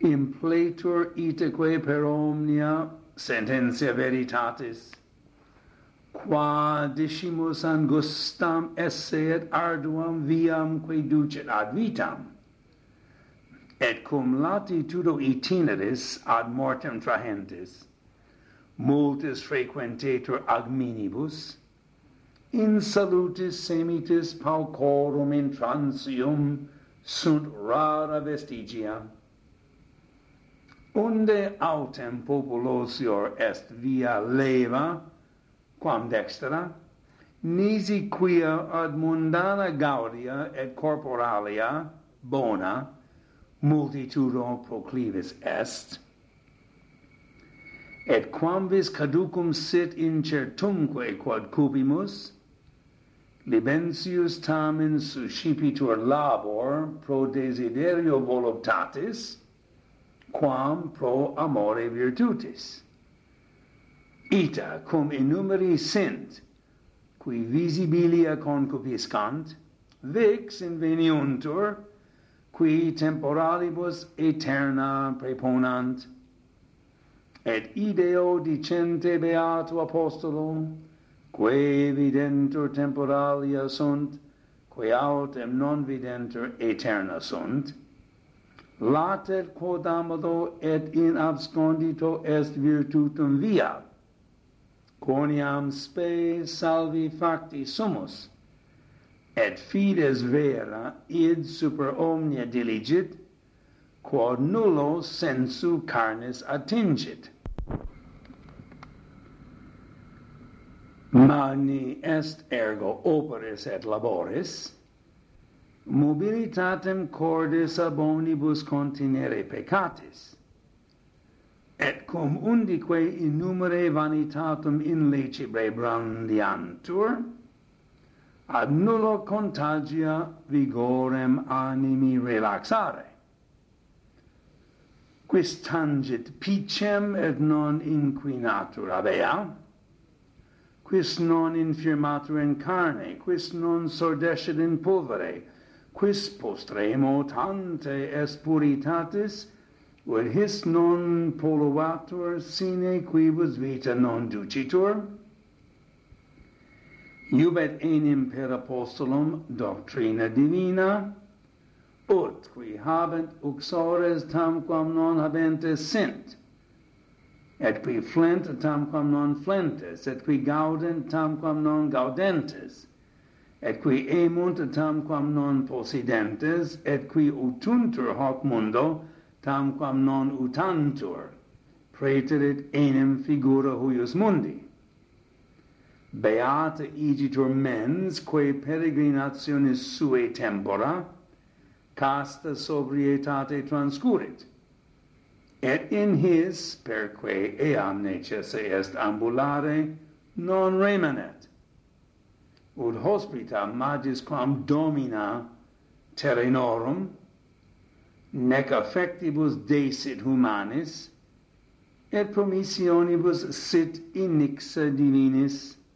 impletur itaque per omnia sententia veritatis, qua decimus angustam esse et arduam viam que ducet ad vitam, et cum latitudo itineris ad mortem trahentis, multis frequentetur agminibus, in salutis semitis paucorum in transium sunt rara vestigia, unde autem populosior est via leva, quam dextera, nisi quia ad mundana gaudia et corporalia bona multitudo proclivis est, et quam vis caducum sit incertumque quod cupimus, libentius tamen suscipitur labor pro desiderio voluptatis, quam pro amore virtutis. Ita cum innumeri sint, qui visibilia concupiscant, vix inveniuntur, qui temporalibus aeterna preponant, et ideo dicente beato apostolo, quae videntur temporalia sunt, quae autem non videntur aeterna sunt, latet quod amado et in abscondito est virtutum via, quoniam spe salvi facti sumus, et fides vera id super omnia diligit, quod nullo sensu carnis attingit. Magni est ergo operis et laboris, mobilitatem cordis abonibus continere peccatis, et cum undique innumere vanitatum in lecibre brandiantur, ad nullo contagia vigorem animi relaxare, quis tangit picem et non inquinatur avea, quis non infirmatur in carne, quis non sordescit in pulvere, quis postremo tante est puritatis, ut his non polluatur sine quibus vita non ducitur? Iubet enim per apostolum doctrina divina, ut qui habent uxores tamquam non habentes sint, et qui flent tamquam non flentes, et qui gaudent tamquam non gaudentes, et qui emunt tamquam non possidentes, et qui utuntur hoc mundo tamquam non utantur, praeterit enim figura huius mundi. Beata igitur mens, quae peregrinationis suae tempora, casta sobrietate transcurrit, et in his, perque eam necesse est ambulare, non remanet, ut hospita magis quam domina terrenorum, nec affectibus desit humanis, et promissionibus sit inixa divinis,